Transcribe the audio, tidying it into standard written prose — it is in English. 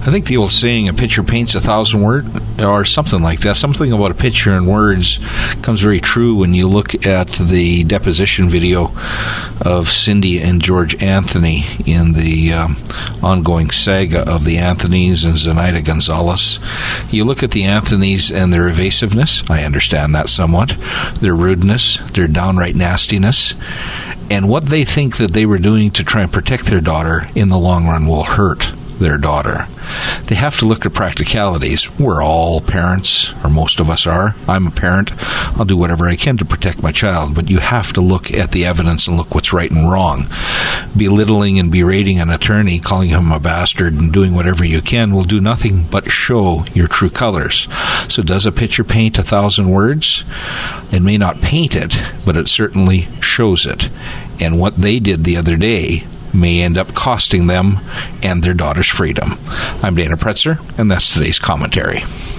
I think the old saying, a picture paints 1,000 words, or something like that. Something about a picture and words comes very true when you look at the deposition video of Cindy and George Anthony in the ongoing saga of the Anthonys and Zenaida Gonzalez. You look at the Anthonys and their evasiveness. I understand that somewhat. Their rudeness, their downright nastiness, and what they think that they were doing to try and protect their daughter in the long run will hurt their daughter. They have to look at practicalities. We're all parents, or most of us are. I'm a parent. I'll do whatever I can to protect my child, but you have to look at the evidence and look what's right and wrong. Belittling and berating an attorney, calling him a bastard, and doing whatever you can will do nothing but show your true colors. So does a picture paint 1,000 words? It may not paint it, but it certainly shows it. And what they did the other day may end up costing them and their daughter's freedom. I'm Dana Pretzer, and that's today's commentary.